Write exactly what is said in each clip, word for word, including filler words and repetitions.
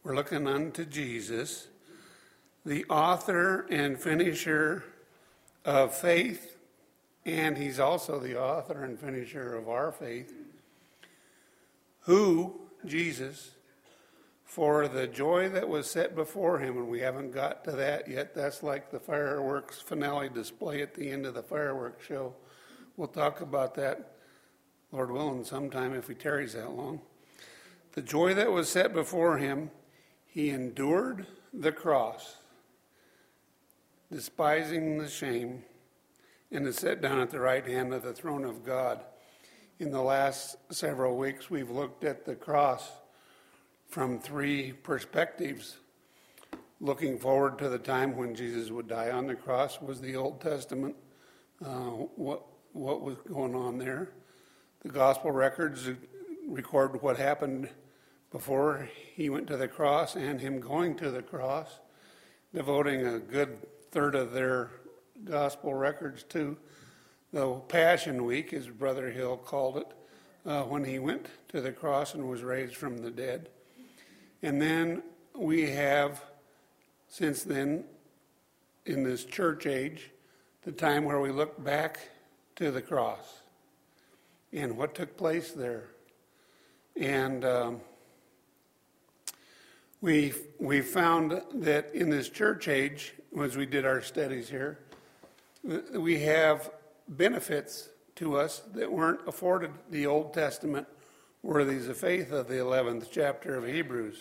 We're looking unto Jesus, the author and finisher of faith, and he's also the author and finisher of our faith, who, Jesus, for the joy that was set before him, and we haven't got to that yet. That's like the fireworks finale display at the end of the fireworks show. We'll talk about that, Lord willing, sometime if he tarries that long. The joy that was set before him, he endured the cross, despising the shame, and is set down at the right hand of the throne of God. In the last several weeks, we've looked at the cross from three perspectives. Looking forward to the time when Jesus would die on the cross was the Old Testament, uh, what what was going on there. The gospel records record what happened before he went to the cross and him going to the cross, devoting a good third of their gospel records to the Passion Week, as Brother Hill called it, uh, when he went to the cross and was raised from the dead. And then we have, since then, in this church age, the time where we look back to the cross and what took place there. And um, we we found that in this church age, as we did our studies here, we have benefits to us that weren't afforded the Old Testament worthies of faith of the eleventh chapter of Hebrews.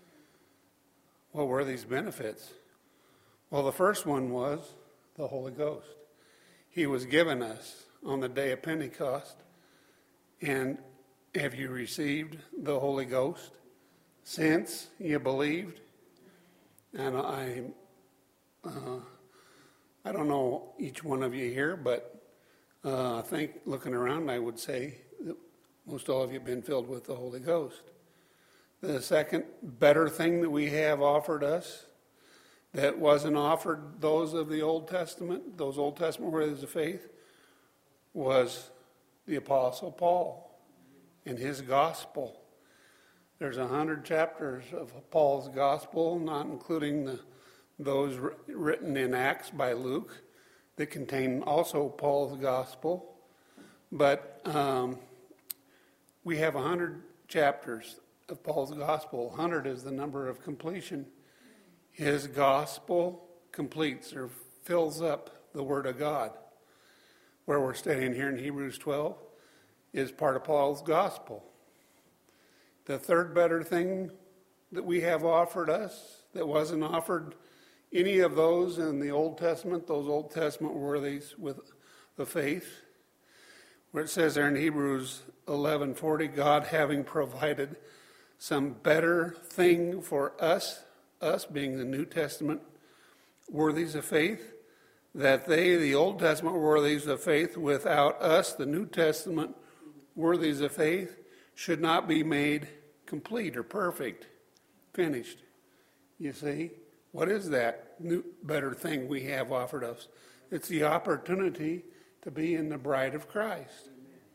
What were these benefits? Well, the first one was the Holy Ghost. He was given us on the day of Pentecost. And have you received the Holy Ghost since you believed? And I, uh, I don't know each one of you here, but uh, I think looking around, I would say that most all of you have been filled with the Holy Ghost. The second better thing that we have offered us that wasn't offered those of the Old Testament, those Old Testament worthies of faith, was the Apostle Paul and his gospel. There's a hundred chapters of Paul's gospel, not including the, those written in Acts by Luke that contain also Paul's gospel. But um, we have a hundred chapters of Paul's gospel. one hundred is the number of completion. His gospel completes or fills up the Word of God. Where we're studying here in Hebrews twelve is part of Paul's gospel. The third better thing that we have offered us that wasn't offered any of those in the Old Testament, those Old Testament worthies with the faith, where it says there in Hebrews eleven forty, God having provided some better thing for us, us being the New Testament worthies of faith, that they, the Old Testament worthies of faith, without us, the New Testament worthies of faith, should not be made complete or perfect, finished. You see, what is that new, better thing we have offered us? It's the opportunity to be in the bride of Christ.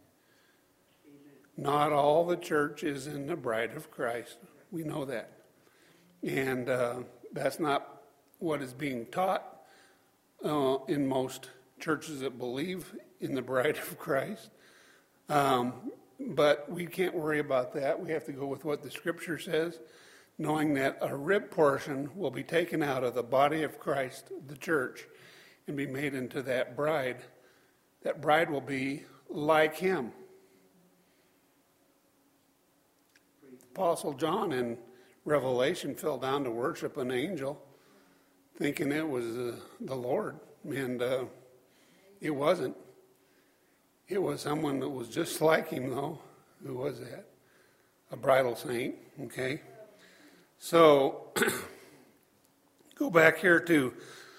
Not all the church is in the bride of Christ. We know that. And uh, that's not what is being taught uh, in most churches that believe in the bride of Christ. Um, but we can't worry about that. We have to go with what the Scripture says, knowing that a rib portion will be taken out of the body of Christ, the church, and be made into that bride. That bride will be like him. Apostle John in Revelation fell down to worship an angel, thinking it was uh, the Lord, and uh, it wasn't. It was someone that was just like him, though. Who was that? A bridal saint, okay? So, go back here to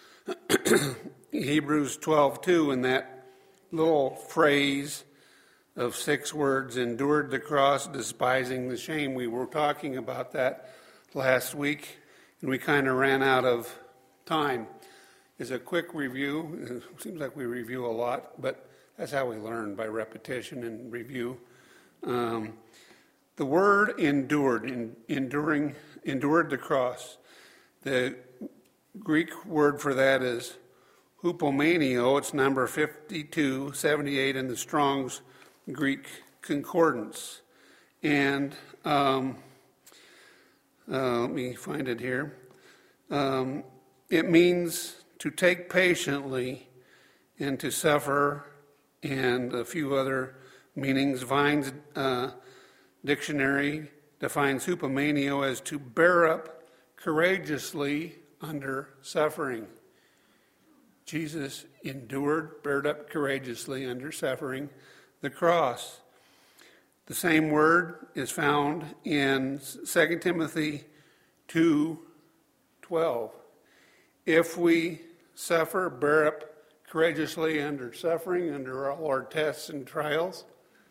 Hebrews twelve two, and that little phrase of six words, endured the cross, despising the shame. We were talking about that last week, and we kind of ran out of time. As a quick review, it seems like we review a lot, but that's how we learn, by repetition and review. Um, the word endured, in, enduring endured the cross. The Greek word for that is hupomenio. It's number fifty-two seventy-eight in the Strong's Greek Concordance. And um, uh, let me find it here. Um, it means to take patiently and to suffer, and a few other meanings. Vine's uh, dictionary defines hupomenio as to bear up courageously under suffering. Jesus endured, bared up courageously under suffering the cross. The same word is found in Second Timothy two twelve. If we suffer, bear up courageously under suffering, under all our tests and trials,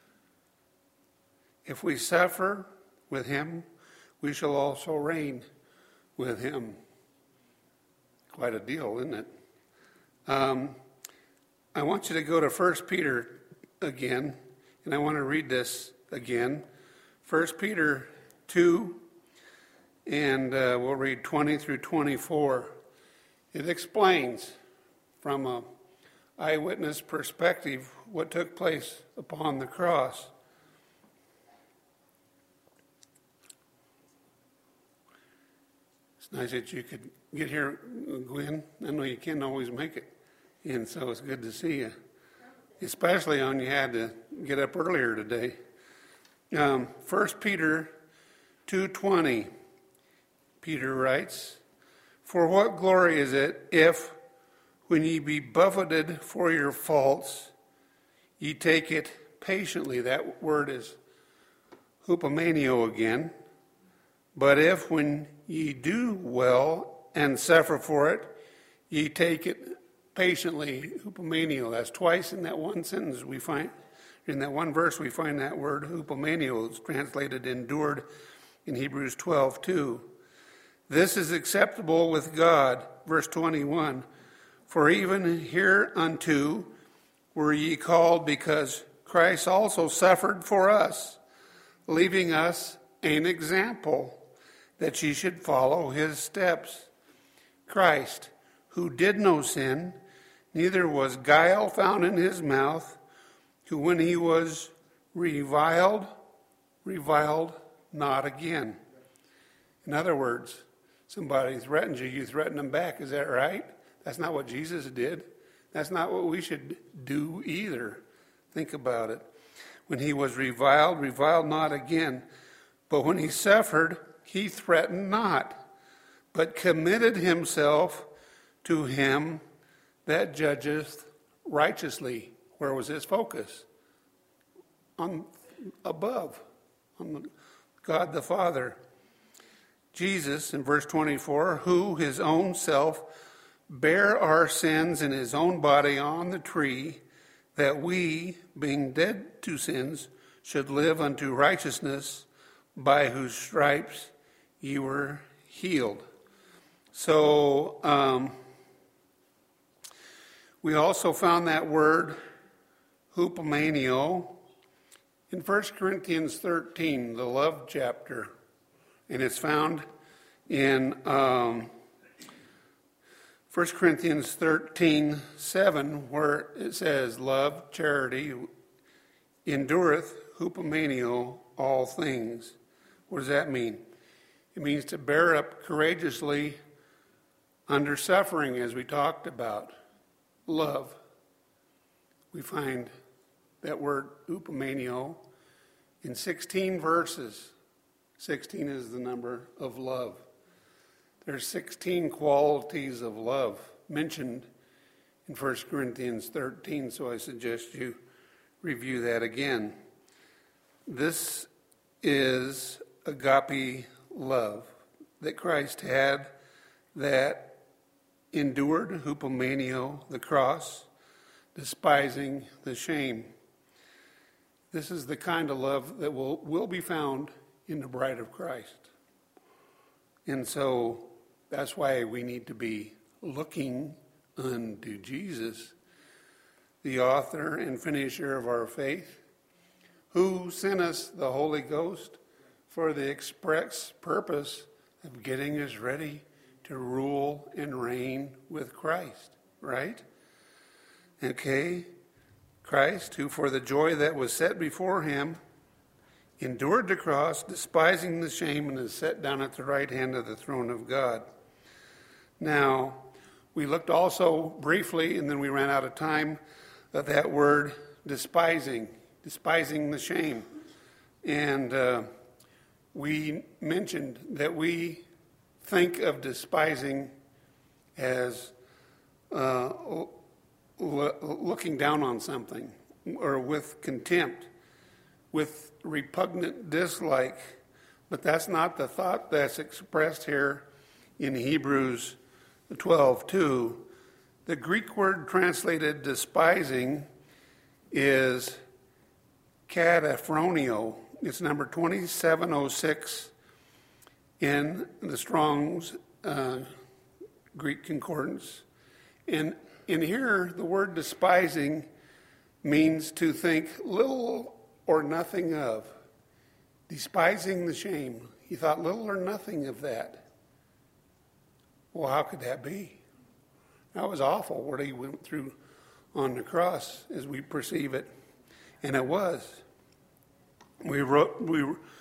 if we suffer with him, we shall also reign with him. Quite a deal, isn't it? Um, I want you to go to First Peter again, and I want to read this again. First Peter two, and uh, we'll read twenty through twenty-four. It explains from an eyewitness perspective what took place upon the cross. It's nice that you could get here, Gwen. I know you can't always make it, and so it's good to see you, especially on you had to get up earlier today. Um, First Peter two twenty, Peter writes, "For what glory is it if, when ye be buffeted for your faults, ye take it patiently?" That word is hupomenio again. "But if, when ye do well and suffer for it, ye take it patiently," hupomenio. That's twice in that one sentence we find. In that one verse we find that word hupomenio. It's translated endured in Hebrews twelve two. "This is acceptable with God," verse twenty-one, "for even hereunto were ye called, because Christ also suffered for us, leaving us an example, that ye should follow his steps. Christ, who did no sin, neither was guile found in his mouth, who when he was reviled, reviled not again." In other words, somebody threatens you, you threaten them back. Is that right? That's not what Jesus did. That's not what we should do either. Think about it. When he was reviled, reviled not again. But when he suffered, he threatened not, but committed himself to him that judgeth righteously. Where was his focus? On above, on God the Father. Jesus, in verse twenty-four, "who his own self bare our sins in his own body on the tree, that we, being dead to sins, should live unto righteousness, by whose stripes ye were healed." So um, we also found that word hupomenio in First Corinthians thirteen, the love chapter, and it's found in um, First Corinthians thirteen seven, where it says, "Love, charity, endureth, hupomenio, all things." What does that mean? It means to bear up courageously under suffering, as we talked about. Love. We find that word hupomenio in sixteen verses. sixteen is the number of love. There's sixteen qualities of love mentioned in First Corinthians thirteen, so I suggest you review that again. This is agape love that Christ had, that endured, hupomenio, the cross, despising the shame. This is the kind of love that will, will be found in the bride of Christ. And so that's why we need to be looking unto Jesus, the author and finisher of our faith, who sent us the Holy Ghost for the express purpose of getting us ready to rule and reign with Christ, right? Okay, Christ, who for the joy that was set before him endured the cross, despising the shame, and is set down at the right hand of the throne of God. Now, we looked also briefly, and then we ran out of time, at that word despising, despising the shame. And uh, we mentioned that we think of despising as uh, l- looking down on something, or with contempt, with repugnant dislike. But that's not the thought that's expressed here in Hebrews twelve two. The Greek word translated despising is kataphronio. It's number twenty-seven oh six in the Strong's uh, Greek Concordance. And in here, the word despising means to think little or nothing of. Despising the shame. He thought little or nothing of that. Well, how could that be? That was awful what he went through on the cross as we perceive it. And it was. We wrote, we,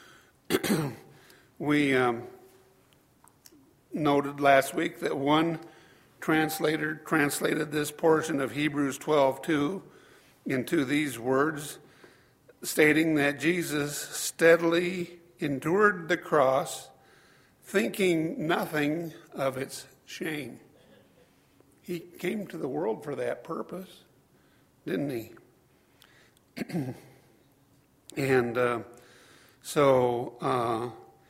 we um, noted last week that one translator translated this portion of Hebrews twelve two into these words, stating that Jesus steadily endured the cross, thinking nothing of its shame. He came to the world for that purpose, didn't he? And uh, so uh,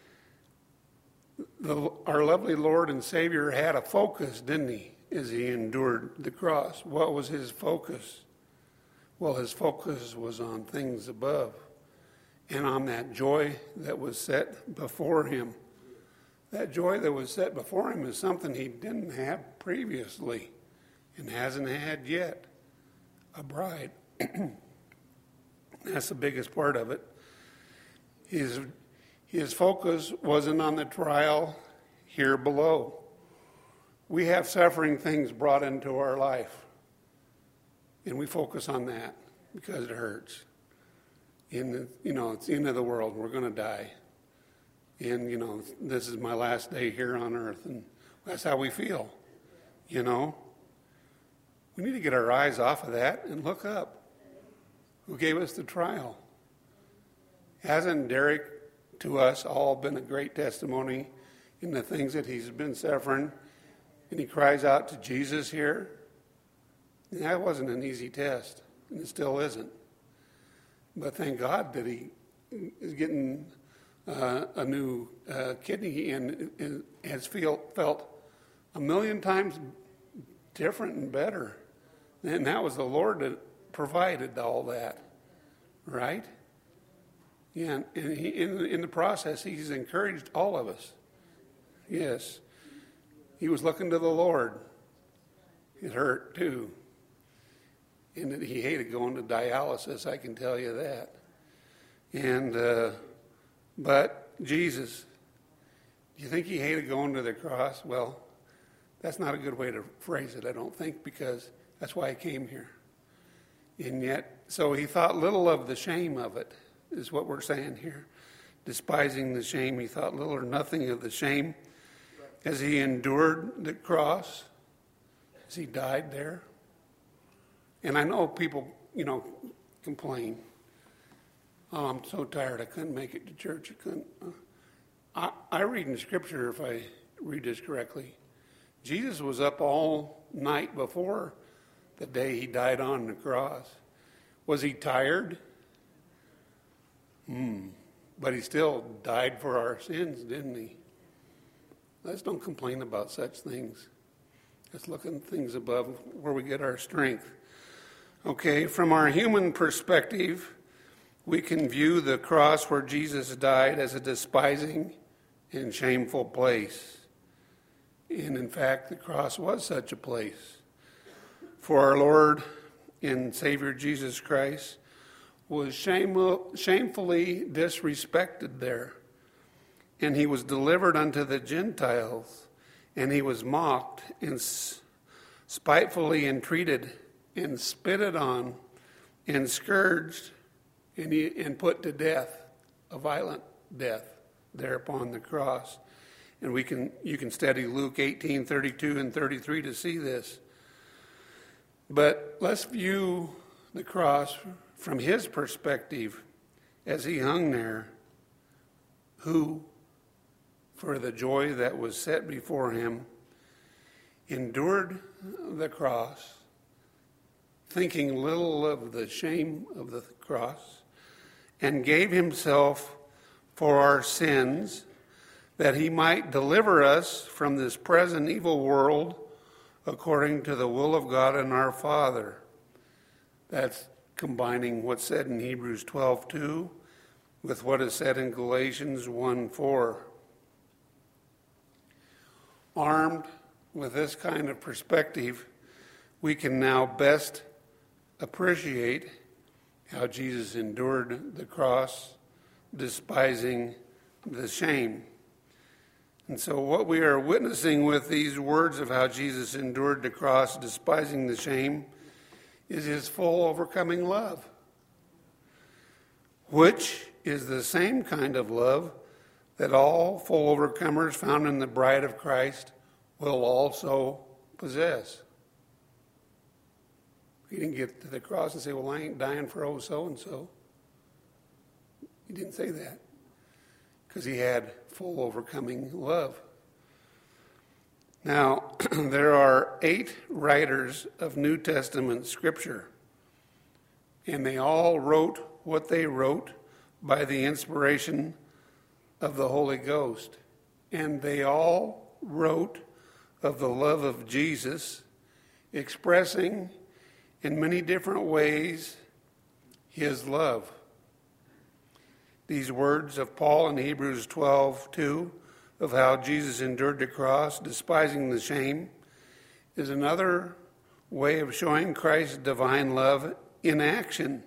the, our lovely Lord and Savior had a focus, didn't he, as he endured the cross? What was his focus? Well, his focus was on things above and on that joy that was set before him. That joy that was set before him is something he didn't have previously and hasn't had yet, a bride. That's the biggest part of it. His, his focus wasn't on the trial here below. We have suffering things brought into our life, and we focus on that because it hurts. In the, you know, it's the end of the world. We're going to die. And, you know, this is my last day here on earth, and that's how we feel, you know. We need to get our eyes off of that and look up. Who gave us the trial? Hasn't Derek, to us, all been a great testimony in the things that he's been suffering? And he cries out to Jesus here. And that wasn't an easy test, and it still isn't. But thank God that he is getting uh, a new uh, kidney and, and has feel, felt a million times different and better. And that was the Lord that provided all that, right? Yeah, and he, in, in the process, he's encouraged all of us. Yes, he was looking to the Lord. It hurt too. And that he hated going to dialysis, I can tell you that. And, uh, but Jesus, do you think he hated going to the cross? Well, that's not a good way to phrase it, I don't think, because that's why he came here. And yet, so he thought little of the shame of it, is what we're saying here. Despising the shame, he thought little or nothing of the shame as he endured the cross, as he died there. And I know people, you know, complain. Oh, I'm so tired, I couldn't make it to church. I couldn't. Uh, I, I read in Scripture, if I read this correctly, Jesus was up all night before the day he died on the cross. Was he tired? Hmm. But he still died for our sins, didn't he? Let's don't complain about such things. Let's look at things above where we get our strength. Okay, from our human perspective, we can view the cross where Jesus died as a despising and shameful place. And in fact, the cross was such a place. For our Lord and Savior Jesus Christ was shame, shamefully disrespected there. And he was delivered unto the Gentiles, and he was mocked and spitefully entreated and spitted on and scourged and, he, and put to death, a violent death there upon the cross. And we can you can study Luke eighteen, thirty-two and thirty-three to see this. But let's view the cross from his perspective as he hung there, who, for the joy that was set before him, endured the cross, thinking little of the shame of the cross, and gave himself for our sins, that he might deliver us from this present evil world according to the will of God and our Father. That's combining what's said in Hebrews twelve two with what is said in Galatians one four. Armed with this kind of perspective, we can now best appreciate how Jesus endured the cross, despising the shame. And so what we are witnessing with these words of how Jesus endured the cross, despising the shame, is his full overcoming love, which is the same kind of love that all full overcomers found in the bride of Christ will also possess. He didn't get to the cross and say, well, I ain't dying for oh so-and-so. He didn't say that, because he had full overcoming love. Now, there are eight writers of New Testament scripture, and they all wrote what they wrote by the inspiration of the Holy Ghost. And they all wrote of the love of Jesus, expressing in many different ways his love. These words of Paul in Hebrews twelve two, of how Jesus endured the cross, despising the shame, is another way of showing Christ's divine love in action.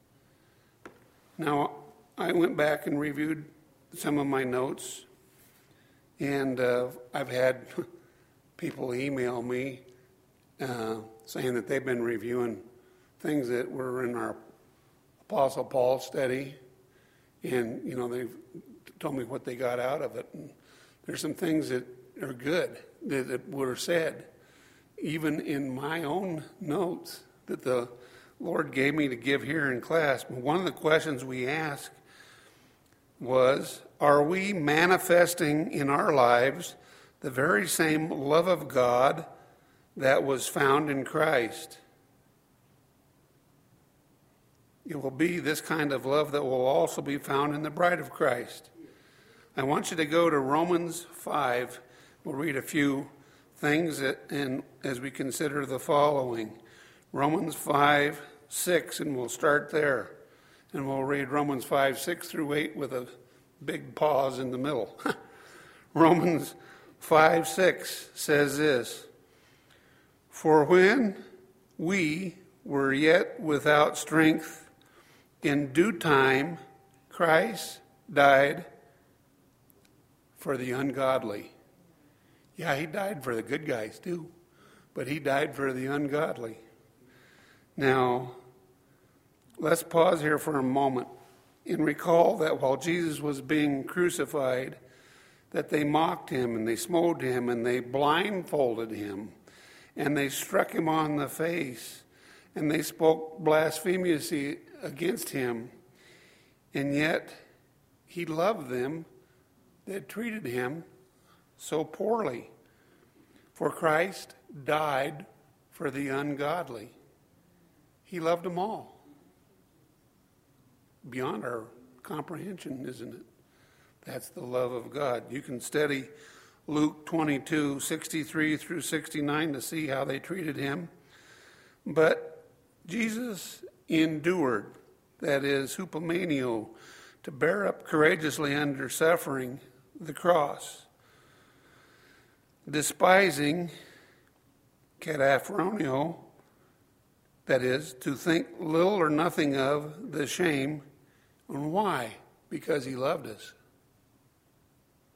Now, I went back and reviewed some of my notes, and uh, I've had people email me uh, saying that they've been reviewing things that were in our Apostle Paul study, and, you know, they've told me what they got out of it. And there's some things that are good that, that were said, even in my own notes that the Lord gave me to give here in class. But one of the questions we asked was, are we manifesting in our lives the very same love of God that was found in Christ? It will be this kind of love that will also be found in the bride of Christ. I want you to go to Romans five. We'll read a few things that, and as we consider the following. Romans five six, and we'll start there. And we'll read Romans five six through eight with a big pause in the middle. Romans five six says this: For when we were yet without strength, in due time Christ died for the ungodly. Yeah, he died for the good guys too, but he died for the ungodly. Now, let's pause here for a moment and recall that while Jesus was being crucified, that they mocked him and they smote him and they blindfolded him and they struck him on the face and they spoke blasphemously against him. And yet he loved them that treated him so poorly. For Christ died for the ungodly. He loved them all. Beyond our comprehension, isn't it? That's the love of God. You can study Luke twenty-two, sixty-three through sixty-nine to see how they treated him. But Jesus endured, that is, hupomenio, to bear up courageously under suffering, the cross, despising kataphronio, that is, to think little or nothing of the shame. And why? Because he loved us.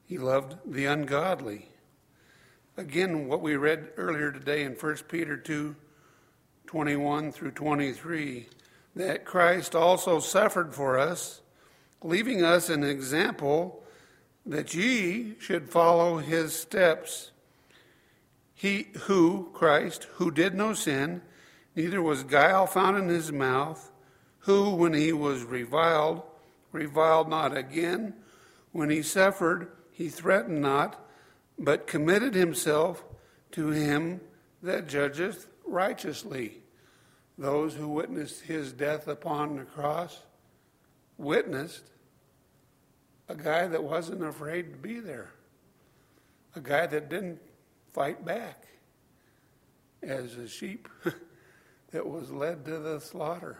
He loved the ungodly. Again, what we read earlier today in First Peter two, twenty-one through twenty-three, that Christ also suffered for us, leaving us an example that ye should follow his steps. He who, Christ, who did no sin, neither was guile found in his mouth, who, when he was reviled, reviled not again. When he suffered, he threatened not, but committed himself to him that judgeth righteously. Those who witnessed his death upon the cross witnessed a guy that wasn't afraid to be there, a guy that didn't fight back as a sheep that was led to the slaughter.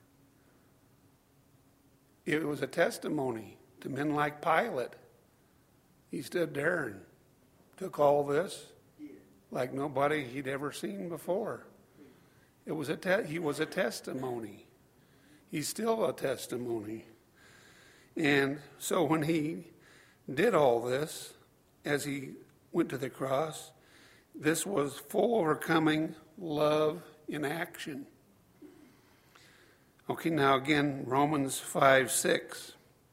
It was a testimony to men like Pilate. He stood there and took all this like nobody he'd ever seen before. It was a te- he was a testimony. He's still a testimony. And so when he did all this, as he went to the cross, this was full overcoming love in action. Okay, now again, Romans five six.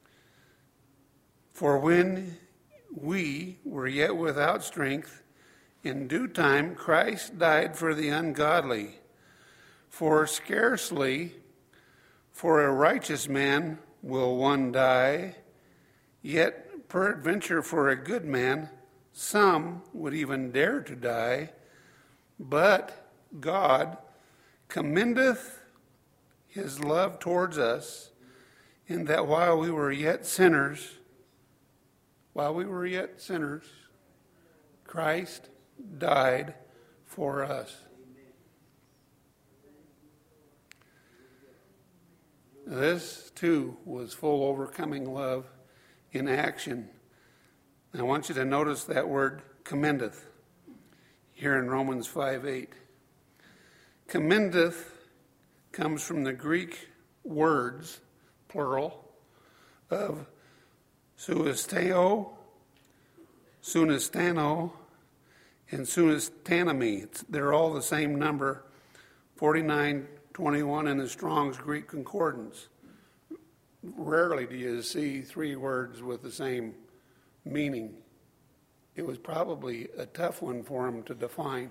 For when we were yet without strength, in due time Christ died for the ungodly. For scarcely for a righteous man will one die, yet peradventure for a good man some would even dare to die. But God commendeth his love towards us, in that while we were yet sinners, while we were yet sinners, Christ died for us. This, too, was full overcoming love in action. I want you to notice that word commendeth here in Romans five eight. Commendeth comes from the Greek words, plural, of suesteo, sunestano, and sunestanami. They're all the same number, forty-nine twenty-one in the Strong's Greek Concordance. Rarely do you see three words with the same meaning. It was probably a tough one for him to define.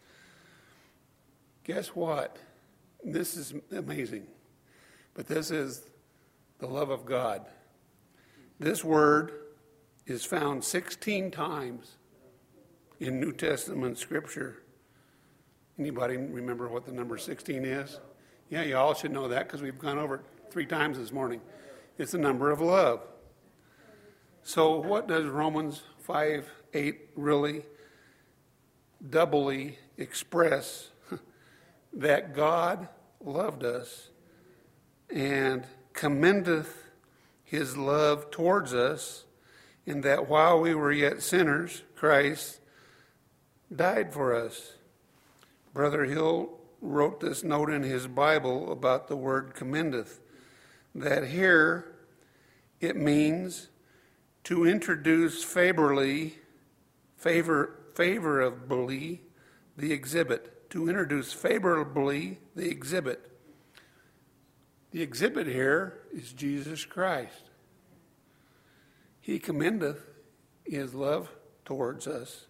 Guess what? This is amazing. But this is the love of God. This word is found sixteen times in New Testament scripture. Anybody remember what the number sixteen is? Yeah, you all should know that because we've gone over it three times this morning. It's the number of love. So what does Romans five eight really doubly express? That God loved us and commendeth his love towards us, in that while we were yet sinners, Christ died for us. Brother Hill wrote this note in his Bible about the word commendeth, that here it means to introduce favorably, favor, favorably the exhibit. To introduce favorably the exhibit. The exhibit here is Jesus Christ. He commendeth his love towards us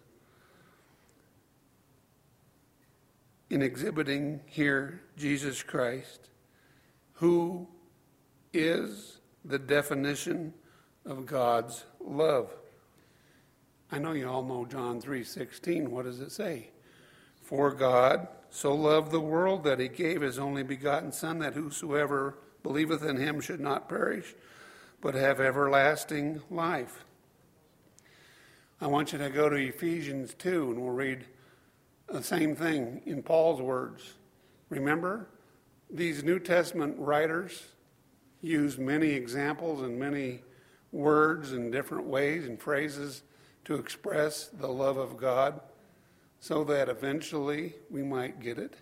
in exhibiting here Jesus Christ, who is the definition of God's love. I know you all know John three sixteen. What does it say? For God so loved the world that he gave his only begotten Son, that whosoever believeth in him should not perish, but have everlasting life. I want you to go to Ephesians two, and we'll read the same thing in Paul's words. Remember, these New Testament writers use many examples and many words in different ways and phrases to express the love of God, so that eventually we might get it.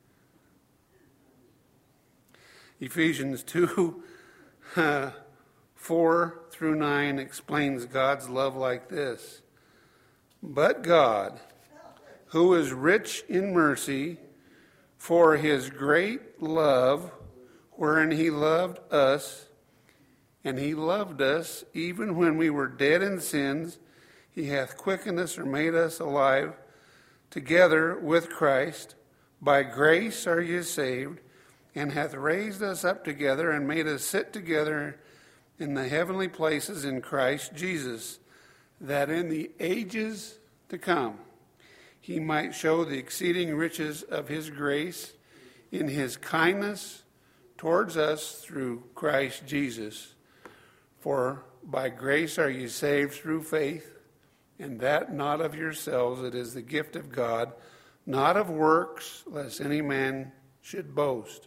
Ephesians two, uh, four through nine explains God's love like this. But God, who is rich in mercy, for his great love, wherein he loved us, and he loved us even when we were dead in sins, he hath quickened us or made us alive together with Christ. By grace are ye saved, and hath raised us up together and made us sit together in the heavenly places in Christ Jesus, that in the ages to come he might show the exceeding riches of his grace in his kindness towards us through Christ Jesus. For by grace are ye saved through faith, and that not of yourselves, it is the gift of God, not of works, lest any man should boast.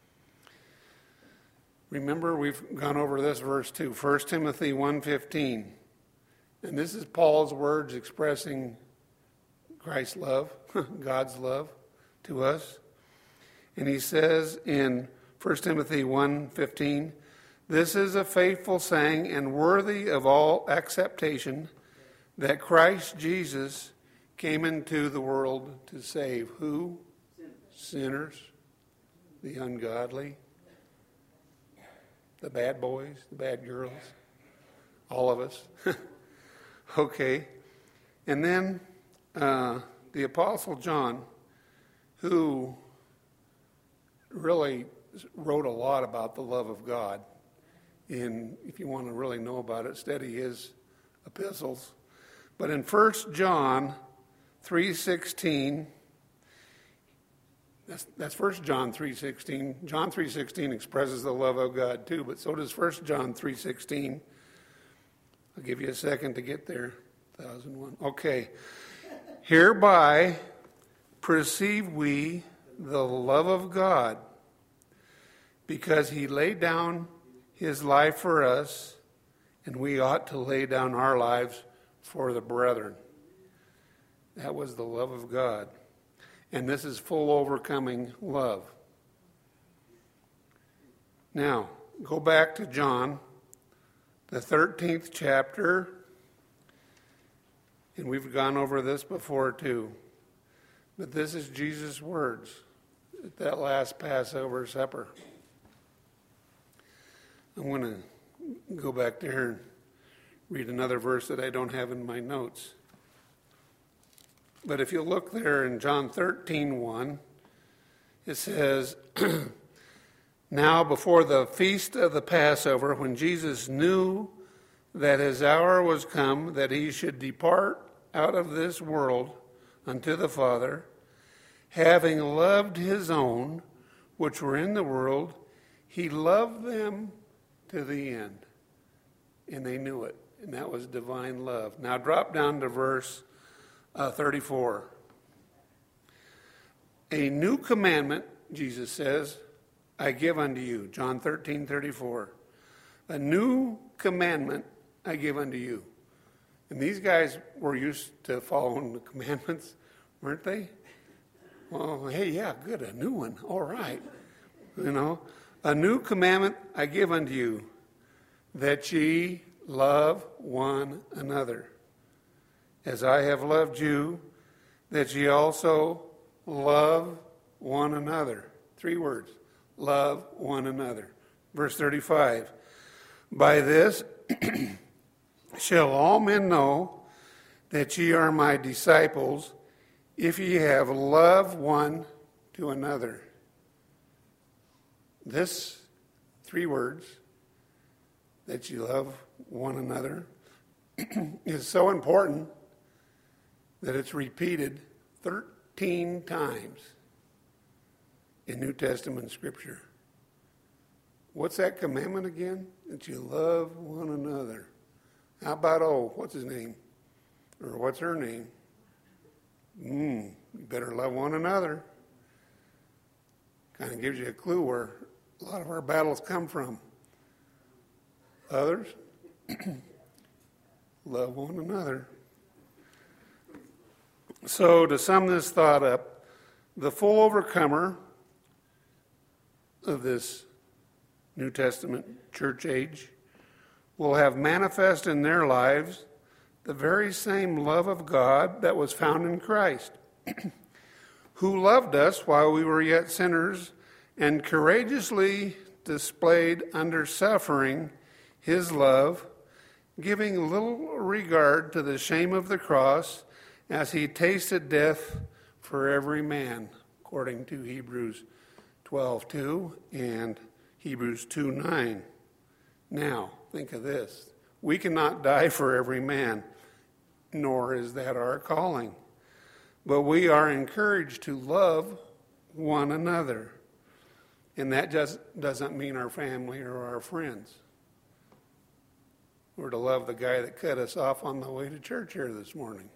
Remember, we've gone over this verse too, First Timothy one fifteen. And this is Paul's words expressing Christ's love, God's love to us. And he says in First Timothy one fifteen, this is a faithful saying and worthy of all acceptation, that Christ Jesus came into the world to save who? Sinners, the ungodly, the bad boys, the bad girls, all of us. Okay. And then uh, the Apostle John, who really wrote a lot about the love of God. In, if you want to really know about it, study his epistles. But in First John three sixteen, that's, that's First John three sixteen. John three sixteen expresses the love of God too, but so does First John three sixteen. I'll give you a second to get there. one thousand one. Okay. Hereby perceive we the love of God, because he laid down his life for us, and we ought to lay down our lives for the brethren. That was the love of God. And this is full overcoming love. Now, go back to John, the thirteenth chapter, and we've gone over this before too. But this is Jesus' words at that last Passover supper. I want to go back there and read another verse that I don't have in my notes. But if you look there in John thirteen one, it says, now before the feast of the Passover, when Jesus knew that his hour was come, that he should depart out of this world unto the Father, having loved his own, which were in the world, he loved them to the end. And they knew it. And that was divine love. Now drop down to verse uh, thirty-four. A new commandment, Jesus says, I give unto you. John thirteen thirty-four. A new commandment I give unto you. And these guys were used to following the commandments, weren't they? Well, hey, yeah, good, a new one. All right. You know, a new commandment I give unto you, that ye love one another. As I have loved you, that ye also love one another. Three words. Love one another. Verse thirty-five. By this shall all men know that ye are my disciples, if ye have love one to another. This, three words, that you love one another, is so important that it's repeated thirteen times in New Testament Scripture. What's that commandment again? That you love one another. How about, oh, what's his name? Or what's her name? Mm, you better love one another. Kind of gives you a clue where a lot of our battles come from. Others, love one another. So to sum this thought up, the full overcomer of this New Testament church age will have manifest in their lives the very same love of God that was found in Christ, who loved us while we were yet sinners and courageously displayed under suffering his love, giving little regard to the shame of the cross, as he tasted death for every man, according to Hebrews twelve two and Hebrews two nine. Now, think of this. We cannot die for every man, nor is that our calling. But we are encouraged to love one another. And that just doesn't mean our family or our friends. We're to love the guy that cut us off on the way to church here this morning.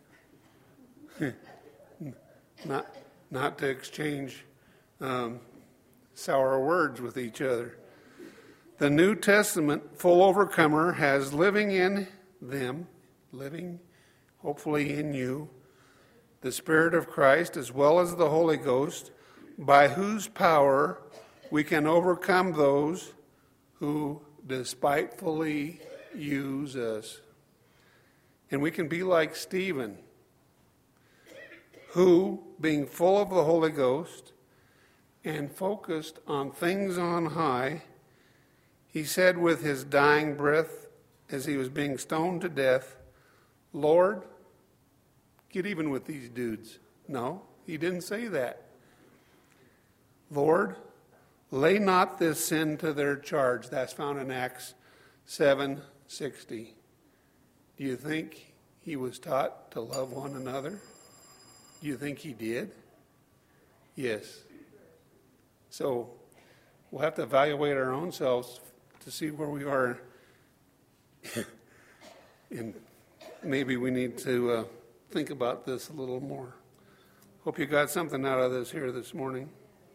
not, not to exchange um, sour words with each other. The New Testament full overcomer has living in them, living hopefully in you, the Spirit of Christ as well as the Holy Ghost, by whose power we can overcome those who despitefully use us. And we can be like Stephen, who, being full of the Holy Ghost and focused on things on high, he said with his dying breath as he was being stoned to death, "Lord, get even with these dudes." No, he didn't say that. "Lord, lay not this sin to their charge." That's found in Acts seven sixty. Do you think he was taught to love one another? Do you think he did? Yes. So we'll have to evaluate our own selves to see where we are. And maybe we need to uh, think about this a little more. Hope you got something out of this here this morning.